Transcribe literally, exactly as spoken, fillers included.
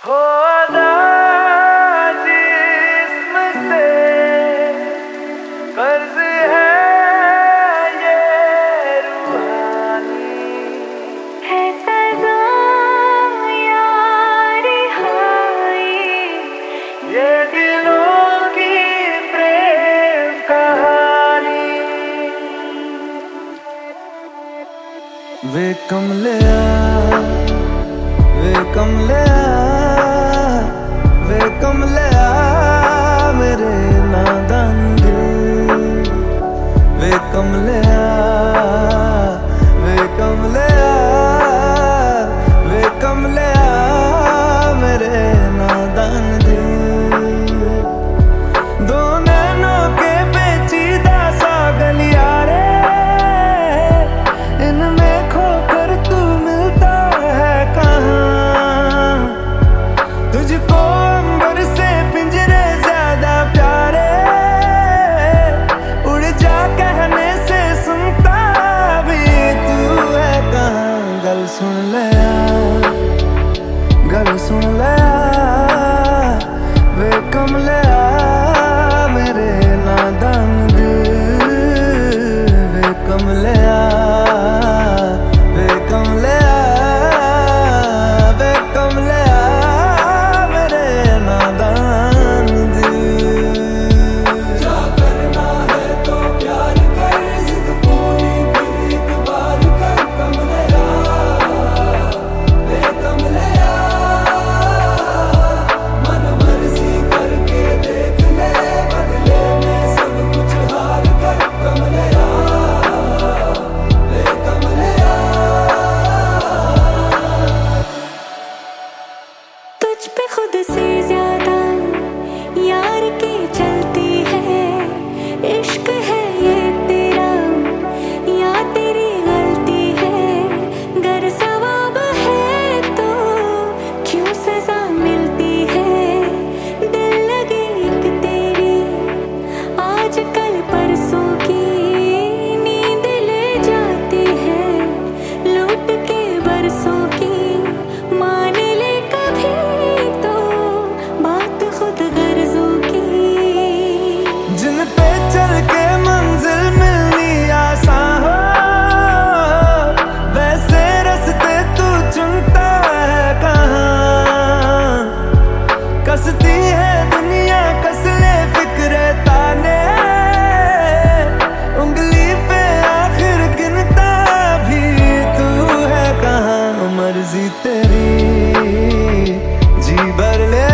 हो अदा जिस्म से कर्ज है ये रूहानी, है सजा या रिहाई, ये दिलों की प्रेम कहानी। वे कमलिया वे कमलिया वे कमलिया मेरे नादान दिल, वे कमलिया वे कमलिया वे कमलिया मेरे नादान दिल। दो नैनों के पेचीदा सा गलियारे, इनमें खोकर तू मिलता है कहाँ। तुझको अंबर से पिंजरे ज्यादा प्यारे, उड़ जा कहने से सुनता भी तू है कहाँ। गल सुन ले गल सुन ले वे कमलिया मेरे नादान दिल, वे कमलिया वे कमलिया वे कमलिया मेरे नादान दिल। जा करना है तो प्यार कर, जिद पूरी भी एक बार कर कमलिया, वे कमलिया मन मर्जी करके देख ले, बदले में सब कुछ हार कर कमलिया, वे कमलिया। तुझ पे खुद से ज्यादा यार की चलती है। इश्क है ये तेरा या तेरी गलती है, गर सवाब है तो क्यों सजा मिलती है। दिल लगे एक तेरी आज कल परसों की, नींद ले जाती है लूट के बरसों की। मान ले कभी तो बात खुद गर्जों की, जिन पे चल के मंजिल मिलनी आसान हो, वैसे रास्ते तू चुनता है कहाँ। कसती है दुनिया कस ले फिक्र ताने, उंगली पे आखिर गिनता भी तू है कहाँ। मर्जी तेरी जी भर ले